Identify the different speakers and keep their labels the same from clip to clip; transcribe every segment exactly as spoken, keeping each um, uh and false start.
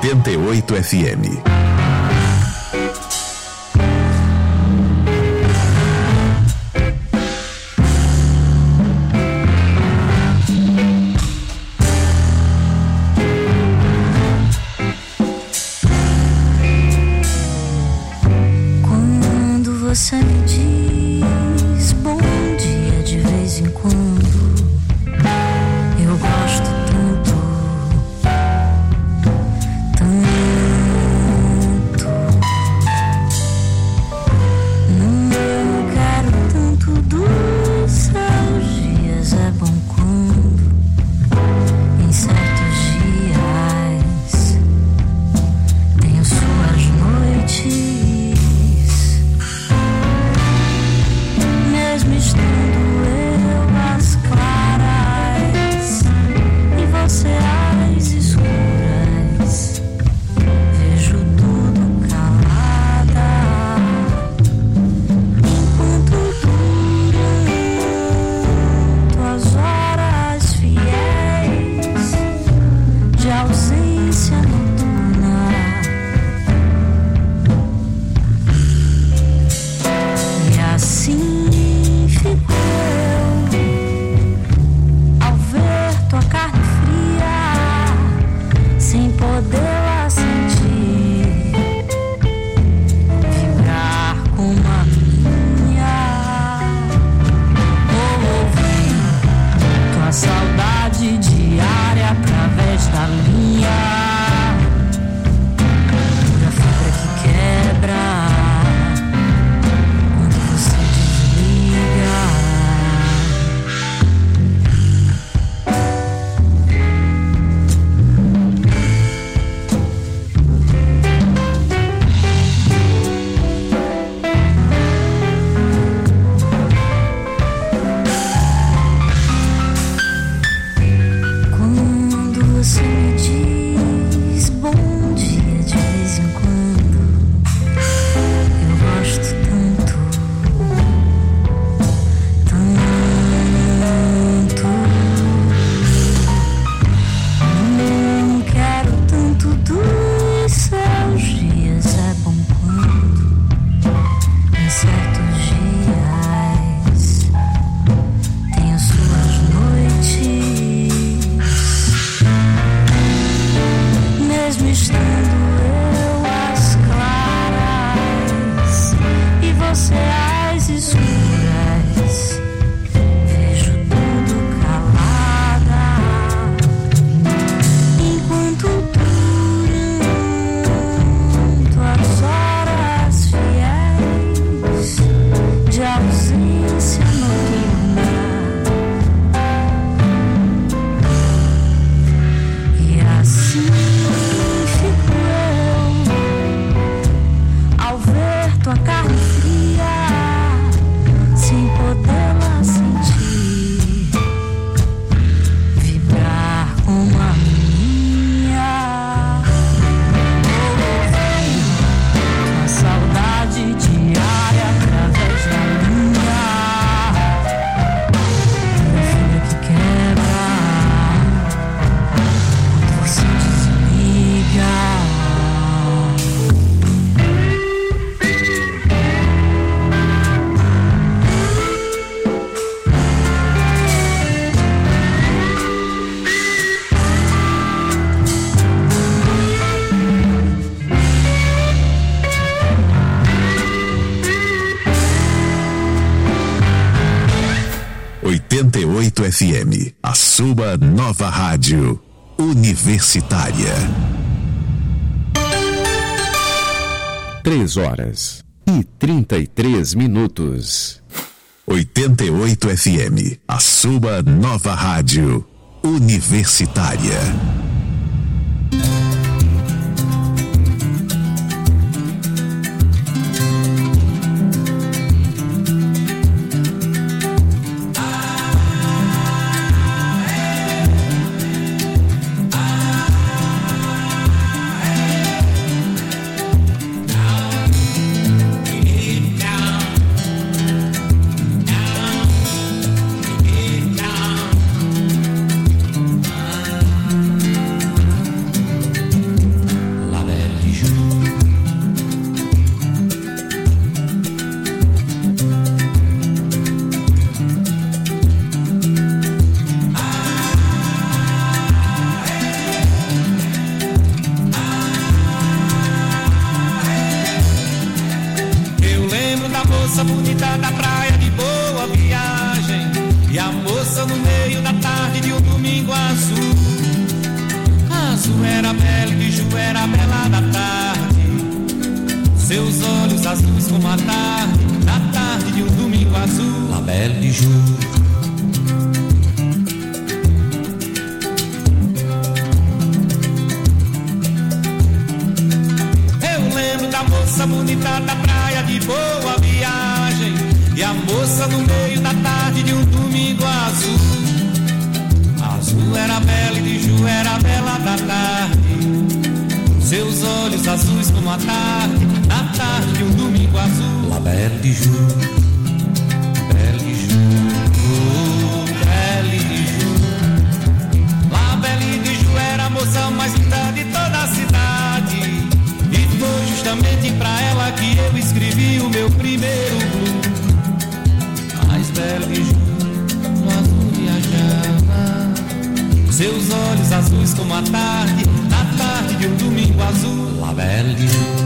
Speaker 1: oitenta e oito F M.
Speaker 2: Você me diz bom dia de vez em quando. Eu gosto tanto, tanto. Não quero tanto dos seus dias. É bom quando em certos dias tenho suas noites. Estando eu às claras e você às escuras, vejo tudo calada enquanto duram tuas horas fiéis de ausência noturna. E assim fico eu ao ver tua carne fria, sem podê-la sentir, vibrar como a minha. Vou ouvir tua saudade diária através da linha, pura fibra que quebra. Você me diz bom dia de vez em quando. Eu gosto tanto, tanto. Não quero tanto dos seus dias. É bom quando em certos dias tenho suas noites. Mesmo estando eu às claras e você às escuras, vejo tudo calada enquanto duram tuas horas fiéis de ausência noturna. E assim tua carne fria, sem podê-la sentir, vibrar como a minha. Vou ouvir tua saudade diária através da linha, pura fibra que quebra quando você desliga.
Speaker 1: oitenta e oito F M, a sua nova rádio universitária.
Speaker 3: Três horas e trinta e três minutos.
Speaker 1: oitenta e oito F M, a sua nova rádio universitária.
Speaker 4: bonita da praia de Boa Viagem, e a moça no meio da tarde de um domingo azul. Azul era bela e Biju era bela da tarde, seus olhos azuis como a tarde, na tarde de um domingo azul. La Belle Biju. A moça bonita da praia de Boa Viagem, e a moça no meio da tarde de um domingo azul. Azul era bela e Biju era bela da tarde, seus olhos azuis como a tarde, na tarde de um domingo azul. La Belle Biju, Belle Biju, oh, Belle Biju. La Belle Biju era a moça mais linda de toda a cidade, foi justamente pra ela que eu escrevi o meu primeiro blues. Mais bela Biju, no azul viajava, seus olhos azuis como a tarde, na tarde de um domingo azul. La Belle Biju.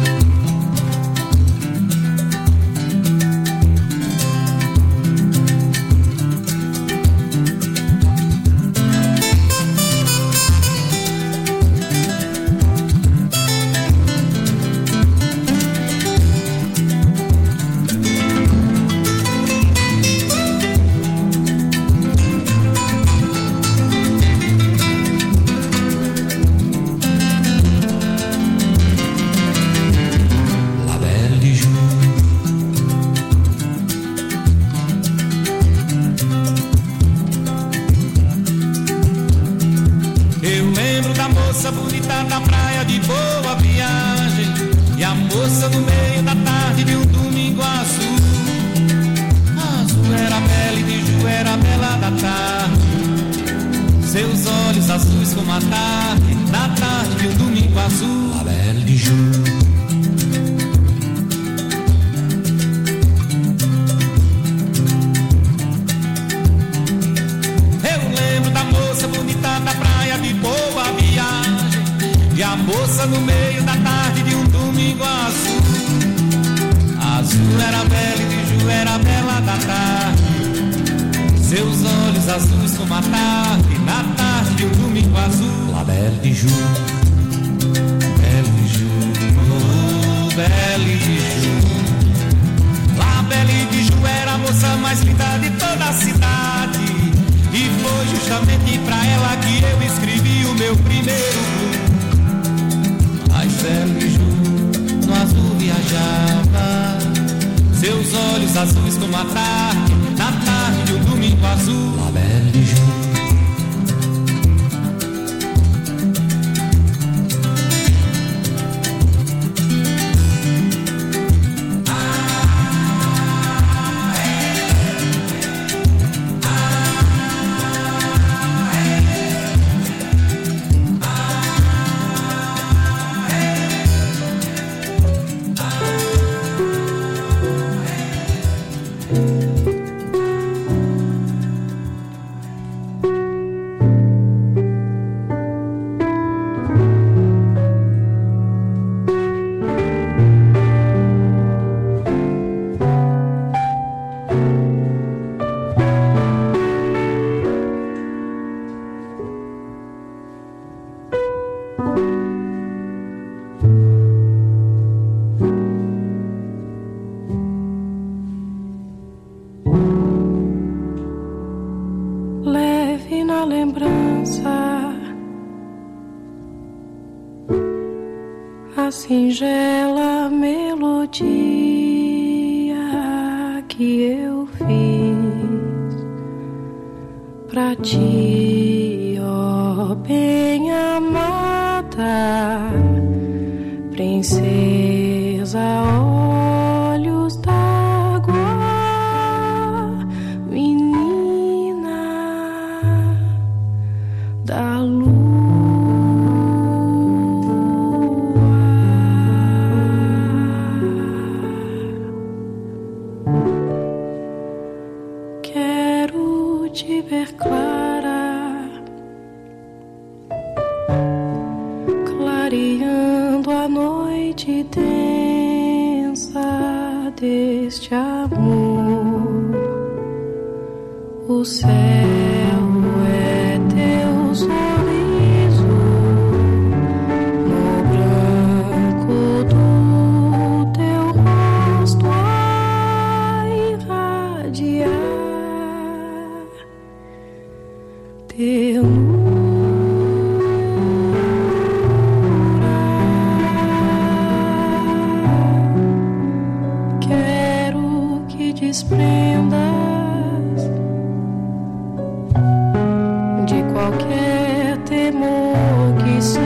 Speaker 5: Singela melodia que eu fiz pra ti, ó bem amada princesa, olhos d'água, menina da lua. Te ver clara, clareando a noite densa deste amor. o céu é teu sorriso no branco do teu rosto a irradiar ternura. Quero que desprendas de qualquer temor que sintas.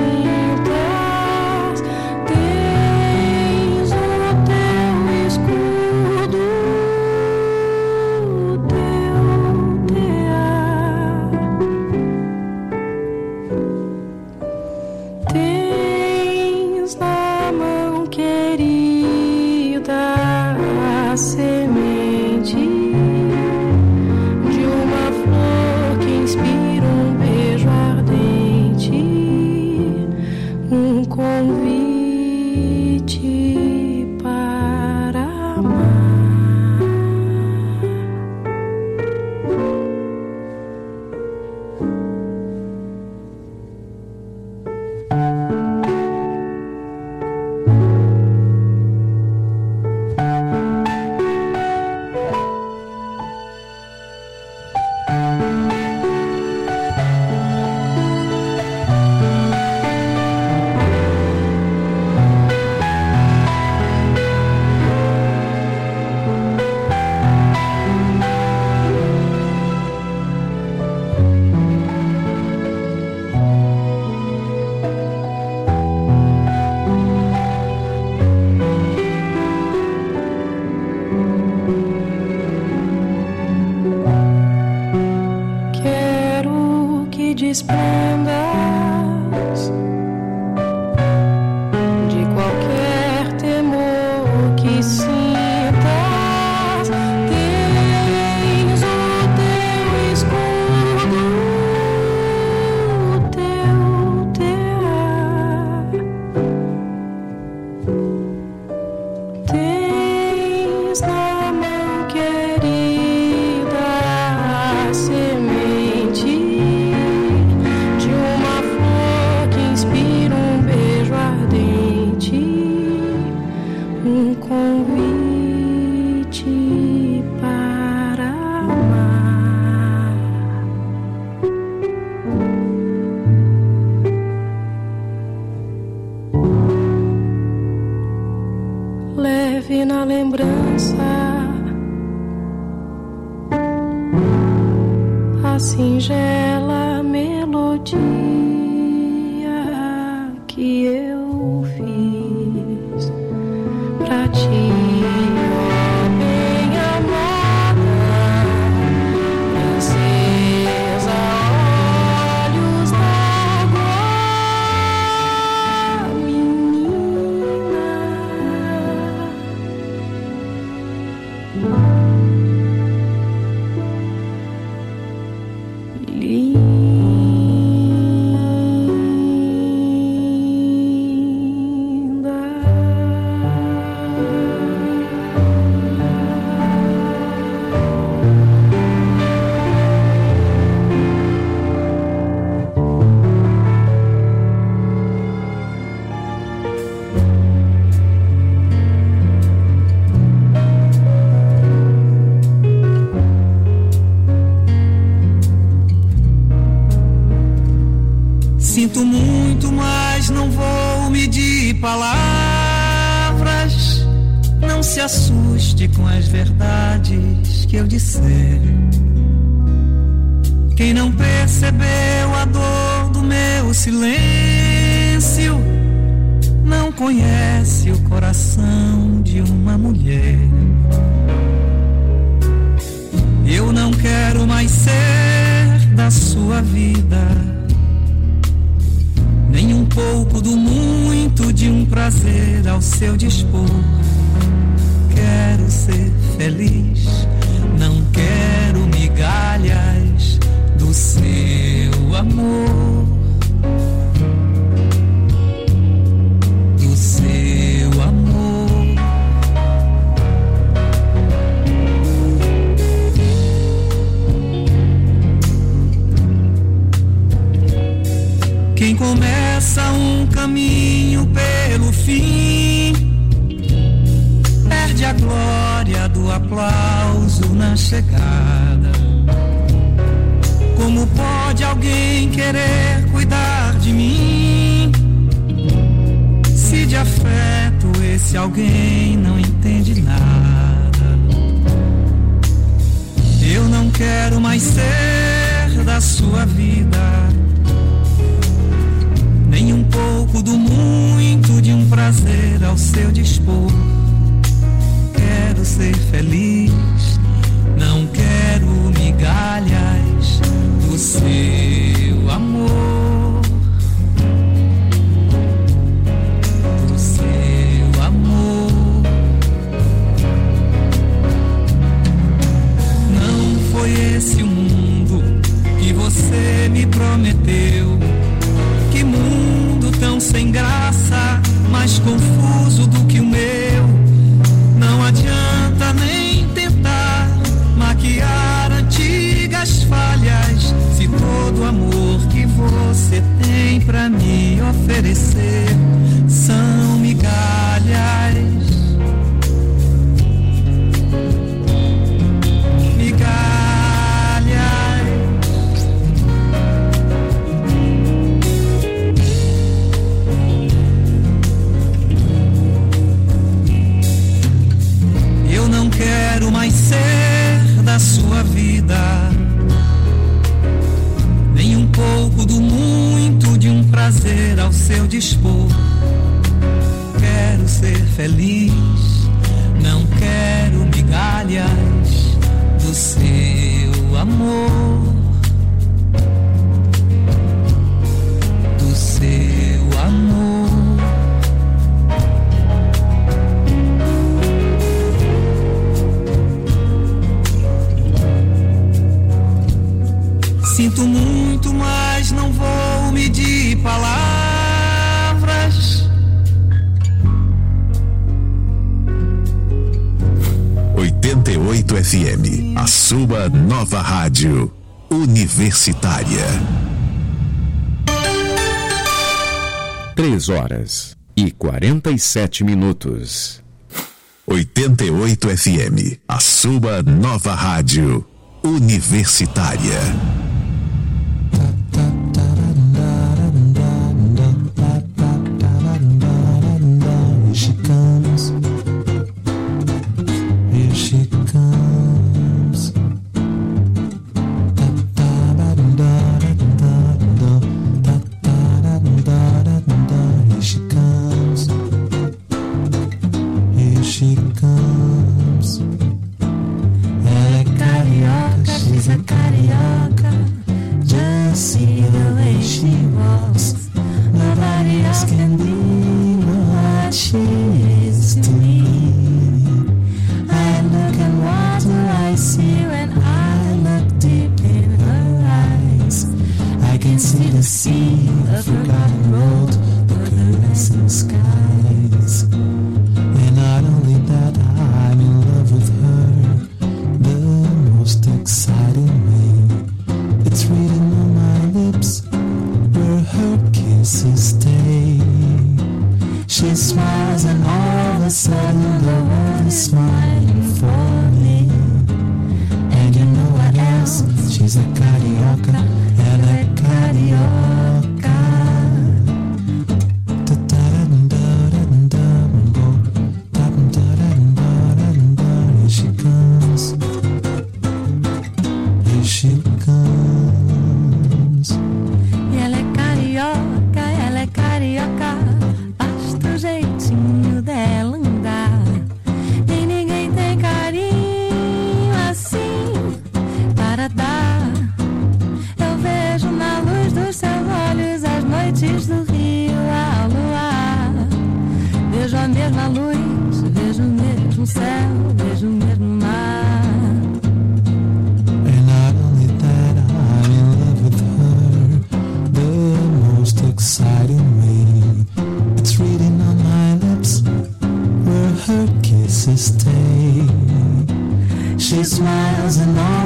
Speaker 5: Tens o teu escudo, o teu tear. Tens na mão querida a semente de uma flor que inspira um beijo ardente, um convite para amar. Quero que desprendas de qualquer temor que sintas. Tens o teu escudo, o teu tear. Tens na mão querida a semente de uma flor que inspira um beijo ardente, um convite para amar. Leve na lembrança a singela melodia que eu fiz pra ti, ó bem-amada princesa, olhos d'água, menina.
Speaker 4: Sinto muito, mas não vou medir palavras. Não se assuste com as verdades que eu disser. Quem não percebeu a dor do meu silêncio não conhece o coração de uma mulher. Eu não quero mais ser da sua vida, nem um pouco do muito de um prazer ao seu dispor. Quero ser feliz, não quero migalhas do seu amor, do seu amor. começa um caminho pelo fim perde a glória do aplauso na chegada. Como pode alguém querer cuidar de mim se de afeto esse alguém não entende nada? Eu não quero mais ser da sua vida, nem um pouco do muito de um prazer ao seu dispor. Quero ser feliz, não quero migalhas do seu amor, do seu amor. Não foi esse o mundo que você me prometeu. Que mundo tão sem graça, mais confuso do que o meu. Não adianta nem tentar maquiar antigas falhas, se todo o amor que você tem pra me oferecer são migalhas. Quero mais ser da sua vida, nem um pouco do muito de um prazer ao seu dispor. Quero ser feliz, não quero migalhas do seu amor, do seu amor. Sinto muito, mas não vou medir palavras.
Speaker 1: oitenta e oito F M, a sua nova rádio universitária.
Speaker 3: Três horas e quarenta e sete minutos.
Speaker 1: oitenta e oito F M, a sua nova rádio universitária.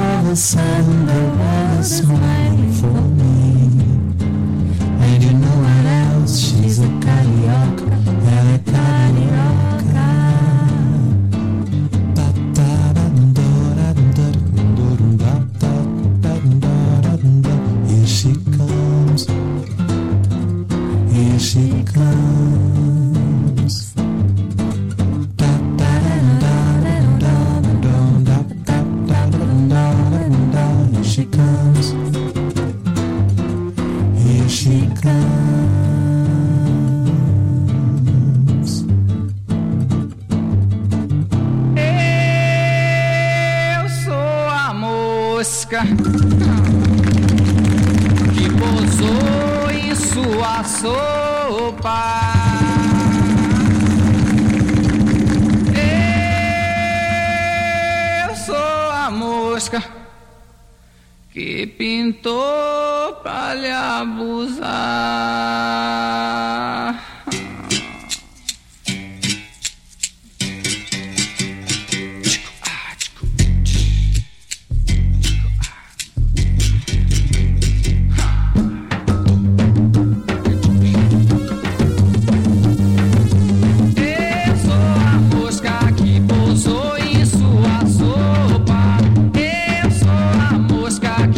Speaker 6: Sudden the world is smiling for me, and you know I
Speaker 2: mexicans.
Speaker 4: Eu sou a mosca que pousou em sua sopa. Eu sou a mosca que pintou pra lhe abusar.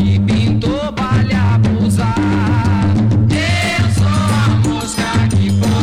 Speaker 2: Keep on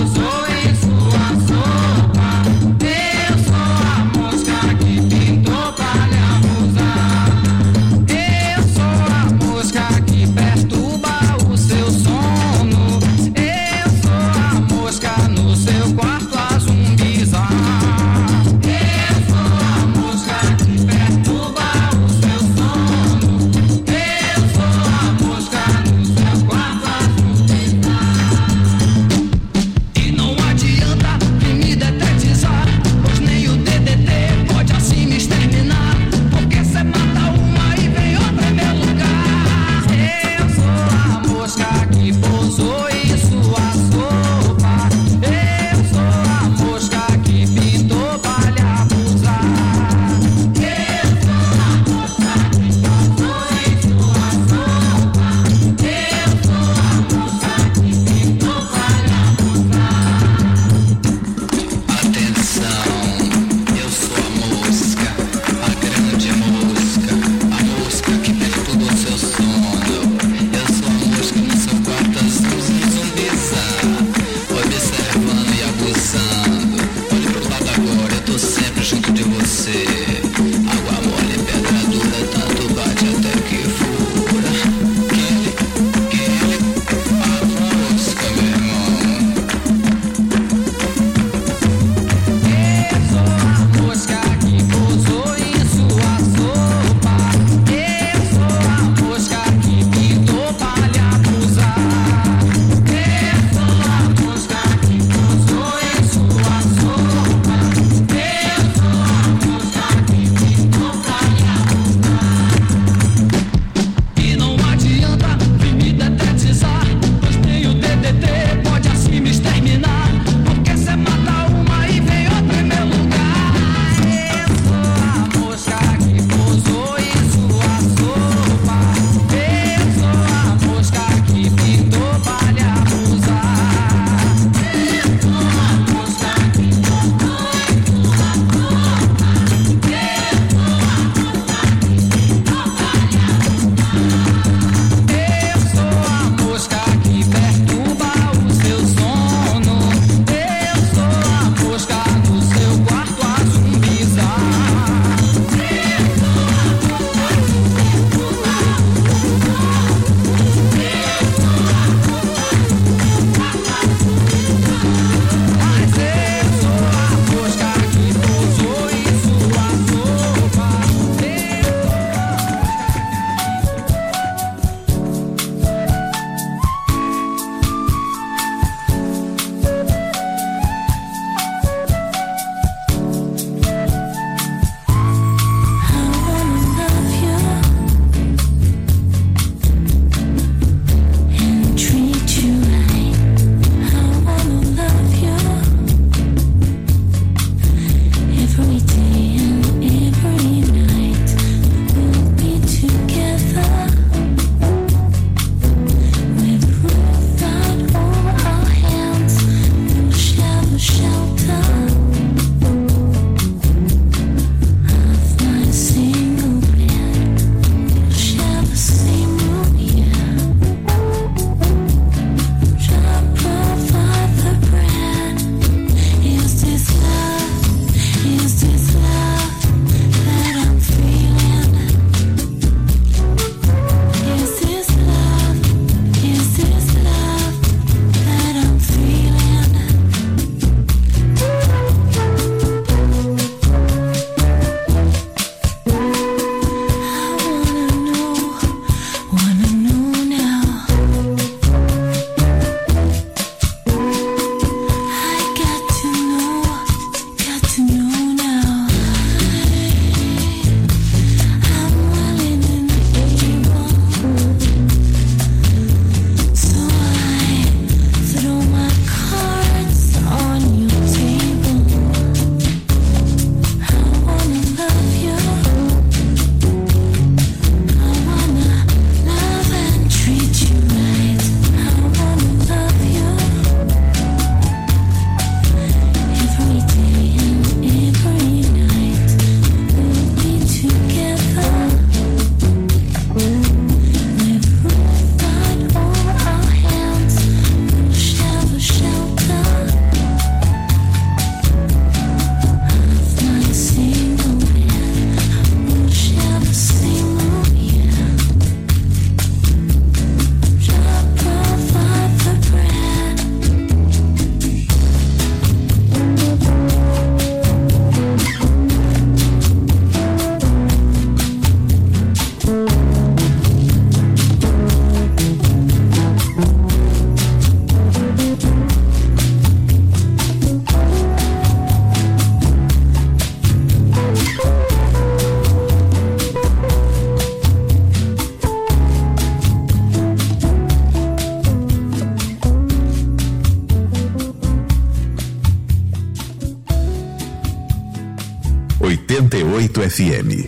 Speaker 1: oito F M.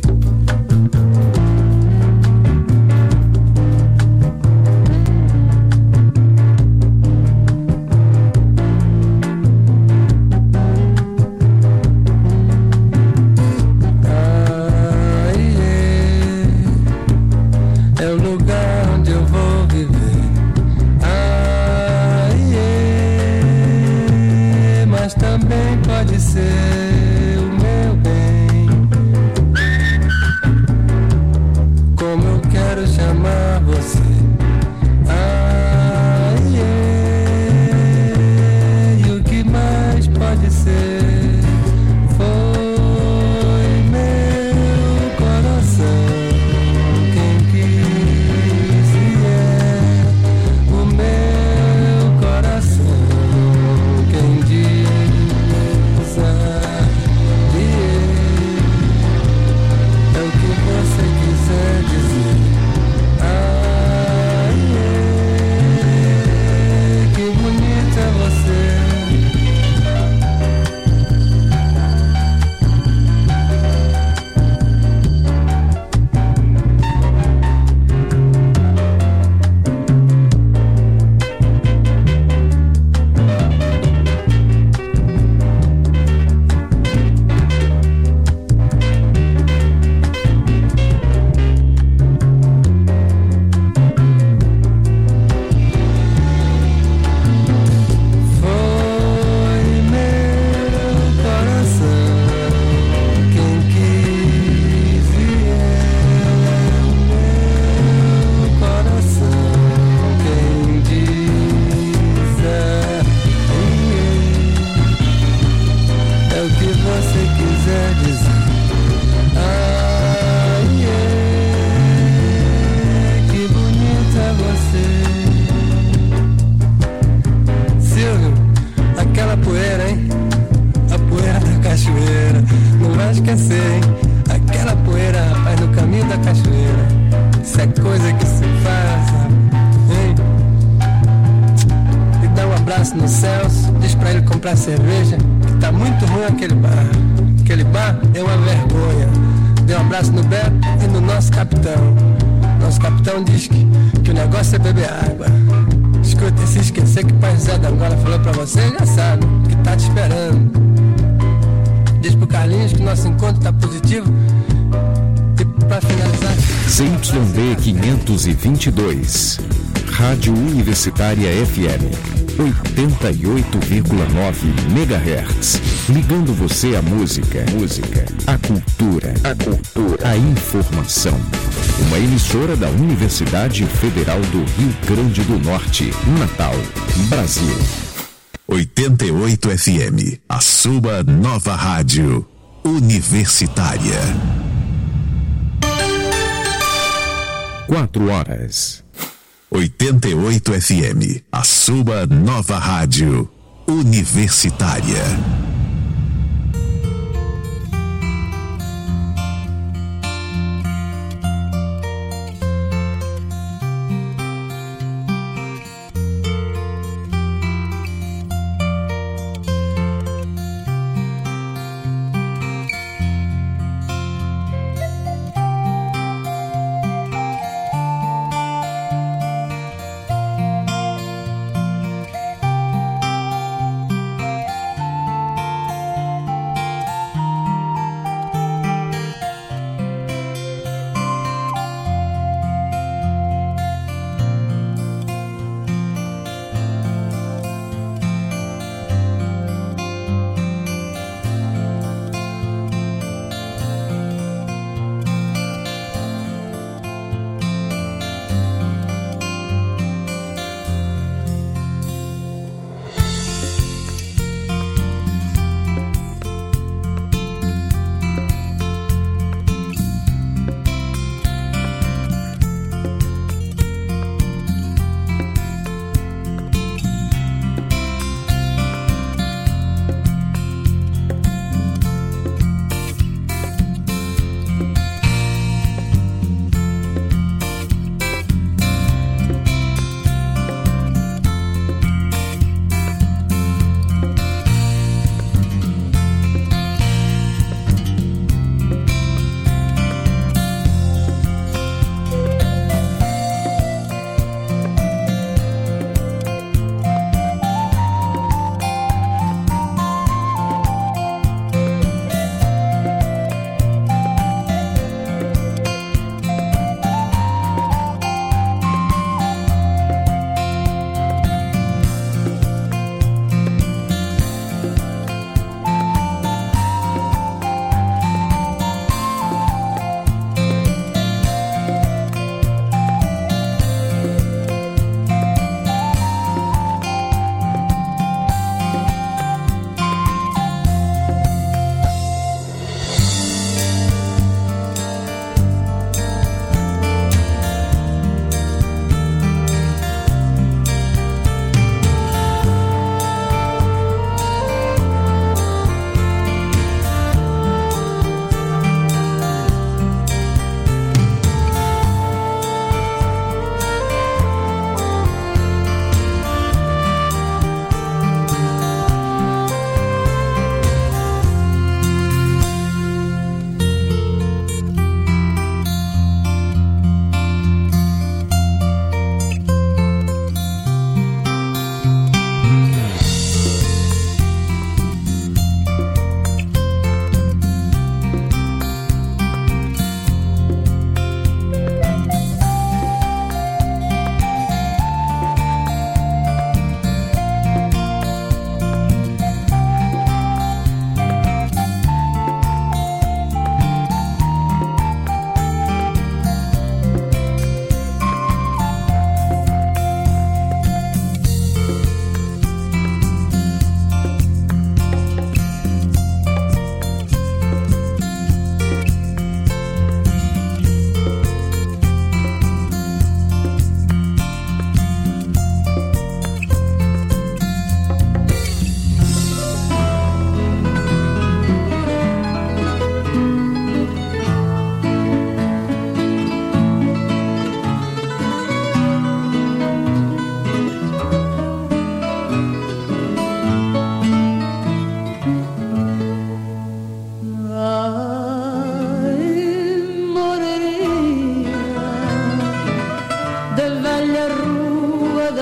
Speaker 6: Cerveja, que tá muito ruim aquele bar. Aquele bar é uma vergonha. Dê um abraço no Beto e no nosso capitão. Nosso capitão diz que, que o negócio é beber água. Escuta, se esquecer que o pai Zé da Angola falou pra você, já sabe que tá te esperando. Diz pro Carlinhos que nosso encontro tá positivo. E pra finalizar,
Speaker 3: Z Y D quinhentos e vinte e dois, Rádio Universitária F M oitenta e oito vírgula nove megahertz, ligando você à música, música, à cultura, a cultura, a informação. Uma emissora da Universidade Federal do Rio Grande do Norte, Natal, Brasil.
Speaker 1: oitenta e oito F M, a sua nova rádio universitária.
Speaker 3: Quatro horas.
Speaker 1: oitenta e oito F M, a sua nova rádio universitária.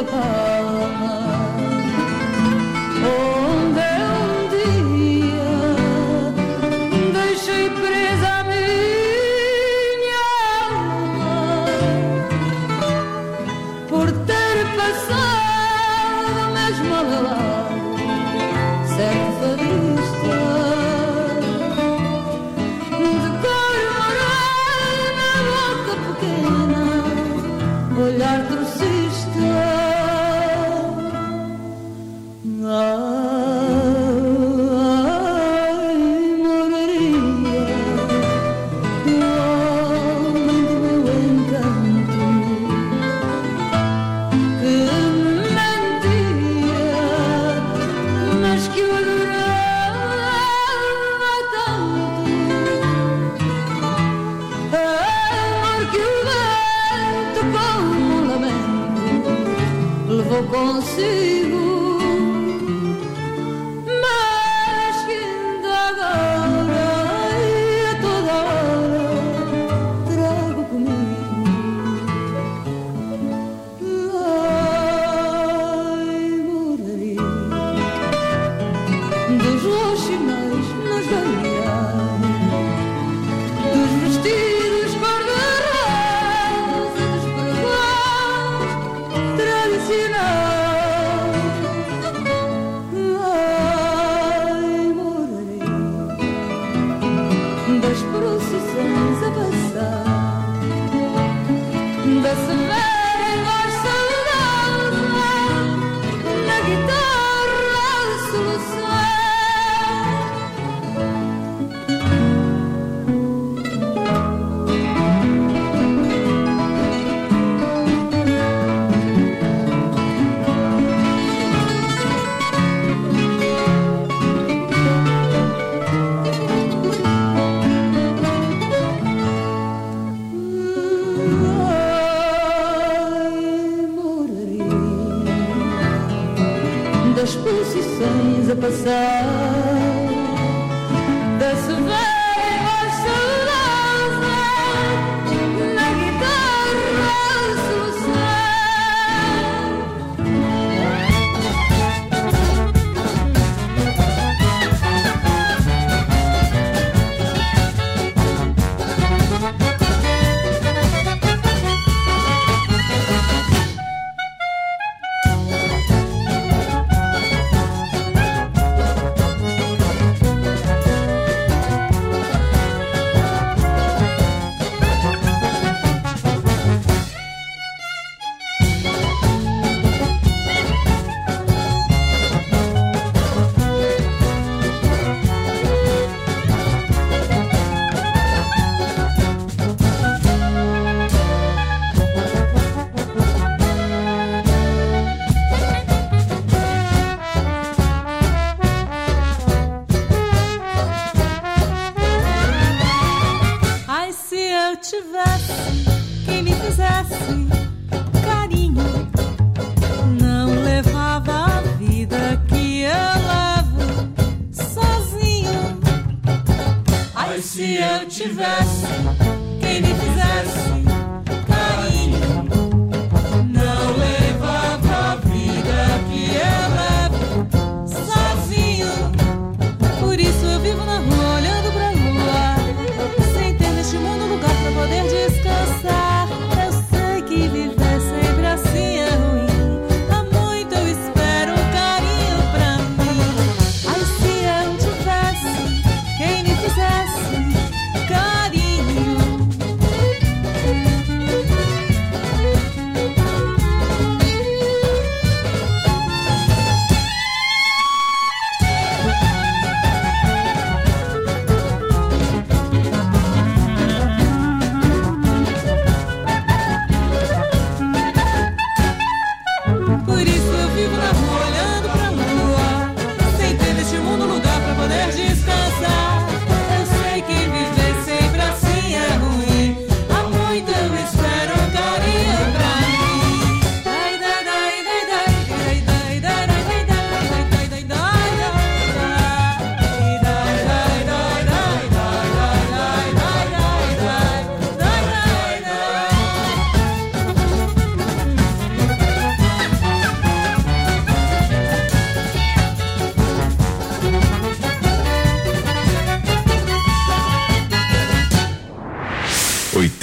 Speaker 2: da Palma, onde um dia deixei presa a minha alma por ter passado mesmo ao meu lado certo fadista de cor morena, boca pequena, olhar trocista. Ai, moraria do homem do meu encanto, que mentia, mas que o adorava tanto. Amor que o vento como um lamento levou consigo, mas que ainda agora e a toda hora trago comigo. Ai, moraria dos roxinóis nos balneários, dos vestidos cor-de-rosa, dos pregões tradicionais. Ai, moraria das procissões a passar, da severa e voz saudosa, na guitarra a solução. Das procissões a passar, da severa e voz saudosa, na guitarra a solução.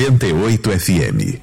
Speaker 1: oitenta e oito F M.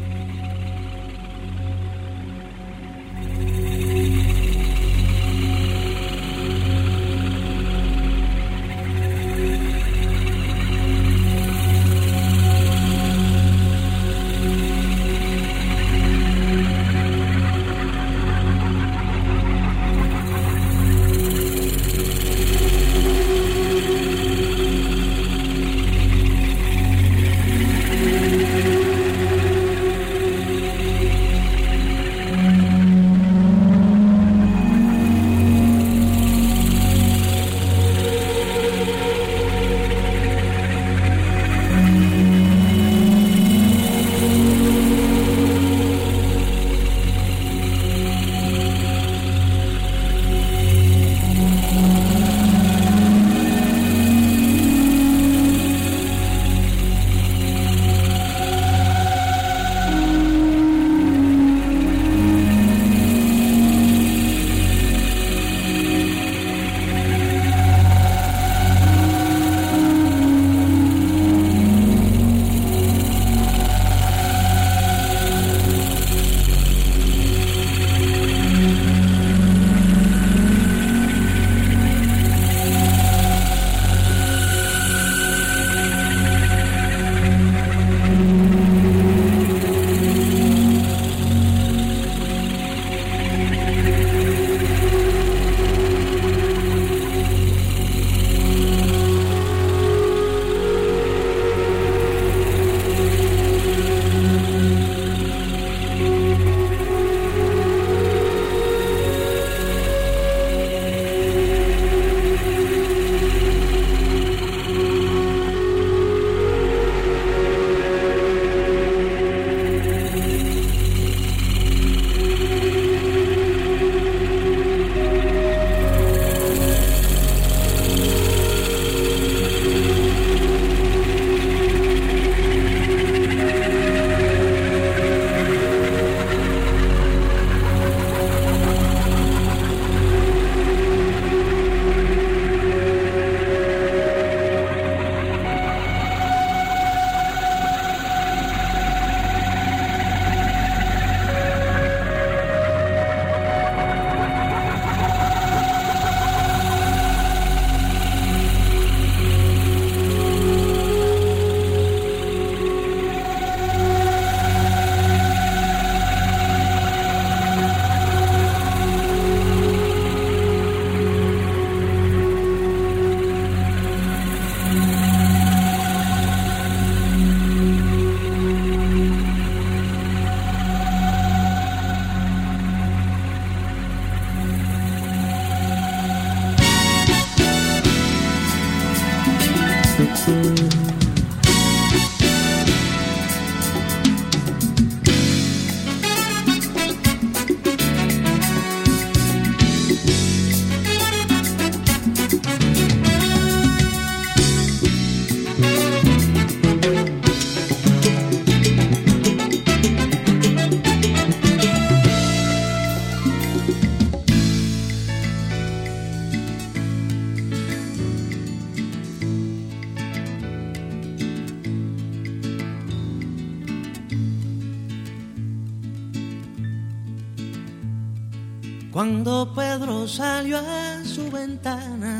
Speaker 7: Cuando Pedro salió a su ventana,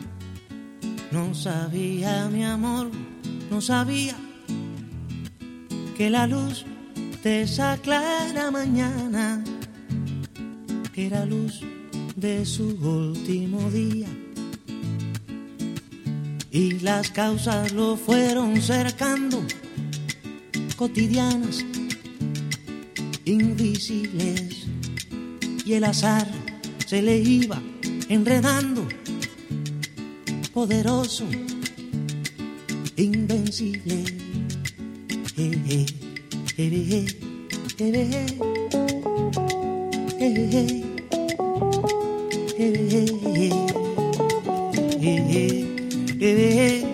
Speaker 7: no sabía, mi amor, no sabía que la luz de esa clara mañana, que era luz de su último día. Y las causas lo fueron cercando, cotidianas, invisibles, y el azar se le iba enredando, poderoso, invencible. Eh, eh, eh, eh, eh, eh, eh, eh, eh, eh, eh,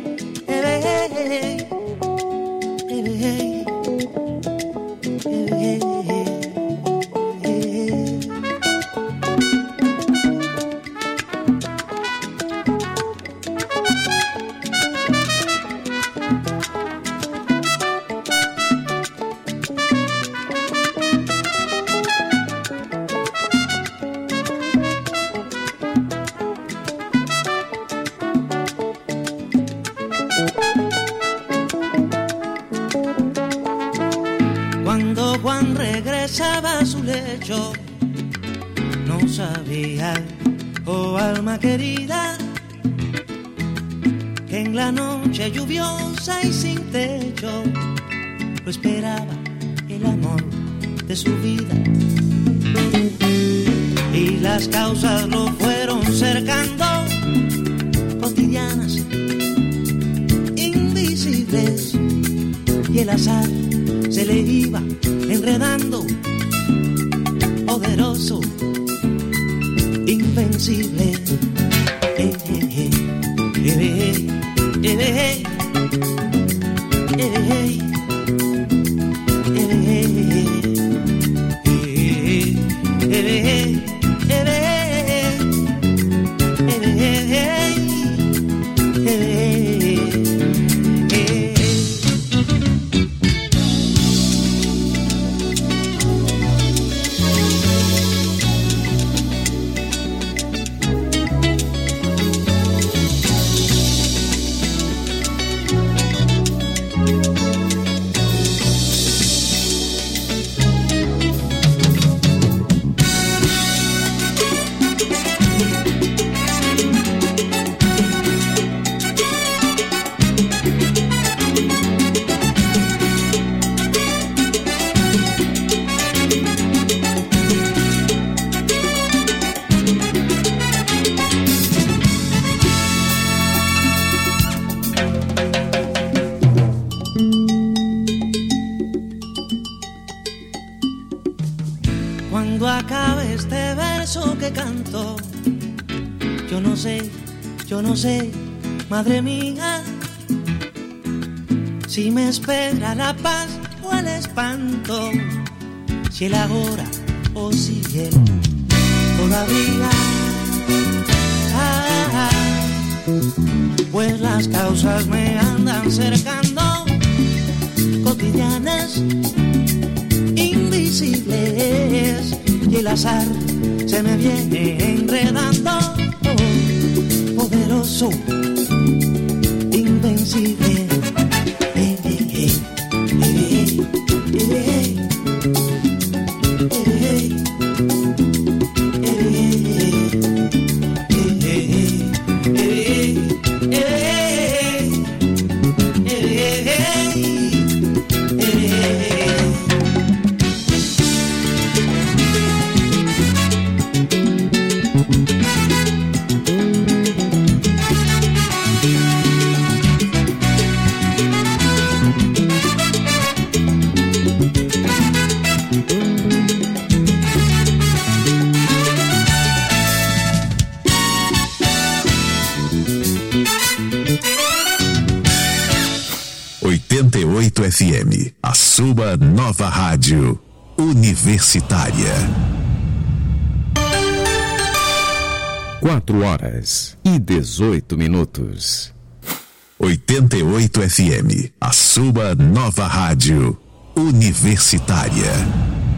Speaker 7: pecho. No sabía, oh alma querida, que en la noche lluviosa y sin techo lo esperaba el amor de su vida. Y las causas lo fueron cercando, cotidianas, invisibles, y el azar se le iba enredando, poderoso, invencible. Eh, eh, eh, eh, eh, eh, eh, eh, Cuando acabe este verso que canto, yo no sé, yo no sé, madre mía, si me espera la paz o el espanto, si el ahora o si el todavía. Ah, ah, pues las causas me andan cercando, cotidianas, invisibles, y el azar se me viene enredando, oh, poderoso, invencible. Eh, eh, eh, eh, eh, eh, eh,
Speaker 1: oitenta e oito F M, a sua nova rádio universitária.
Speaker 3: Quatro horas e dezoito minutos.
Speaker 1: oitenta e oito F M, a sua nova rádio universitária.